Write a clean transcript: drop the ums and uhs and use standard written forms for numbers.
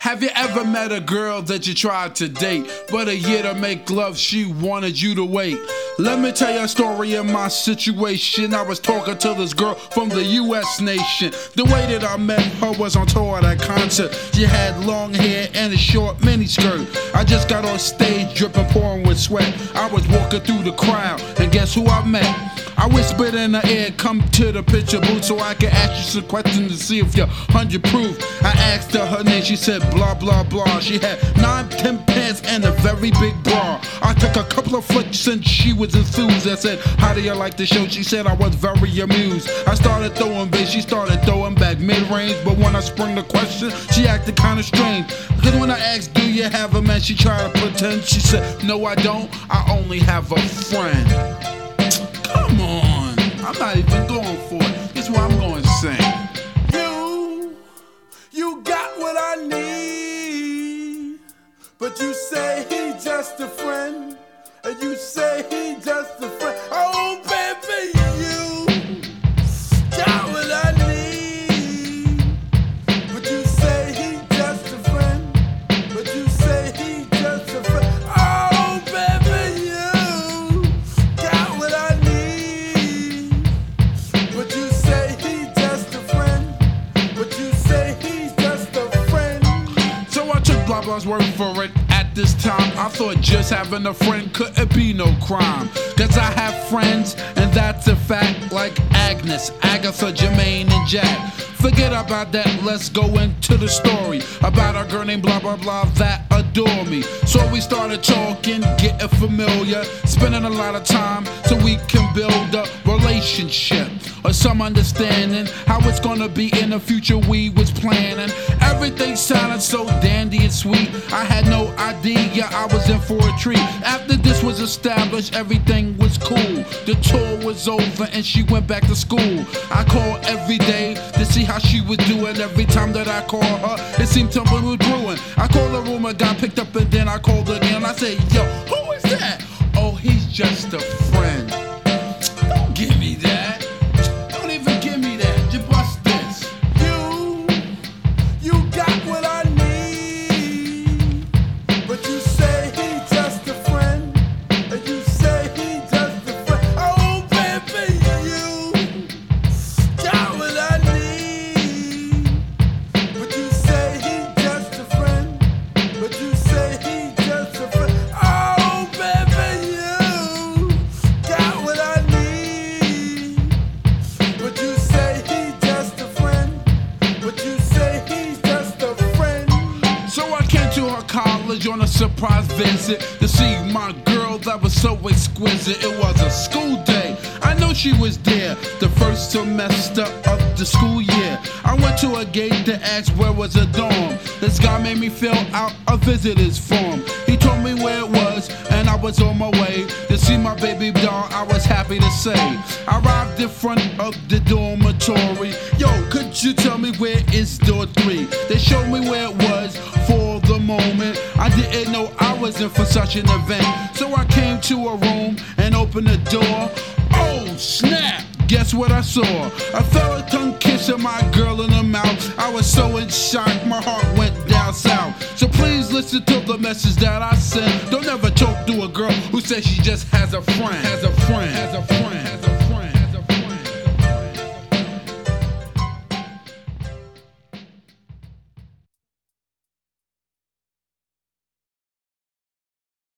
Have you ever met a girl that you tried to date, but a year to make love she wanted you to wait? Let me tell you a story of my situation. I was talking to this girl from the US nation. The way that I met her was on tour at a concert. She had long hair and a short miniskirt. I just got on stage dripping, pouring with sweat. I was walking through the crowd, and guess who I met? I whispered in her ear, come to the picture booth so I can ask you some questions to see if you're 100 proof. I asked her name, she said blah blah blah. She had 9-10 pants and a very big bra. I took a couple of flicks and she was enthused. I said, how do you like the show? She said I was very amused. I started throwing bass, she started throwing back mid-range. But when I sprung the question, she acted kinda strange. Cause when I asked, do you have a man? She tried to pretend. She said, no I don't, I only have a friend. Come on, I'm not even going for it. This is what I'm going to sing. You got what I need, but you say he just a friend, and you say he just a friend. Oh baby, you got what I need, but you say he just a friend, but you say he just a friend. Oh baby, you got what I need, but you say he just a friend, but you say he's just a friend. So I took blah blah's word for it. At this time, I thought just having a friend couldn't be no crime. Cause I have friends, and that's a fact, like Agnes, Agatha, Jermaine, and Jack. Forget about that, let's go into the story about a girl named blah blah blah that adore me. So we started talking, getting familiar, spending a lot of time so we can build a relationship or some understanding how it's gonna be in the future. We was planning, everything sounded so dandy and sweet. I had no idea I was in for a treat. After this was established, everything was cool. The tour was over and she went back to school. I called every day to see how she was doing. Every time that I called her, it seemed something was brewing. I called the room, a guy picked up, and then I called again. I said, yo, who is that? Oh, he's just a friend. Don't give me that. Don't even give me that. You bust this. You got what I need, but you say he just a friend, and you say he just a friend. Oh baby, you got what I need, but you say he just a friend, but you say he just a friend. Oh baby, you got what I need, but you say he just a friend, but you say he's just a friend. So I came to her college on a surprise visit to see my girl that was so exquisite. It was a school day. I know she was there the first semester of the school year. I went to a gate to ask where was a dorm. This guy made me fill out a visitor's form. He told me where it was, and I was on my way to see my baby doll. I was happy to say. I arrived in front of the dormitory. Yo, could you tell me where is door 3? They showed me where it was for the moment. I didn't know I was in for such an event. So I came to a room and opened the door. Oh snap! Guess what I saw? I felt a tongue kissing my girl in the mouth. I was so in shock, my heart went down south. So please listen to the message that I sent. Don't ever talk to a girl who says she just has a friend.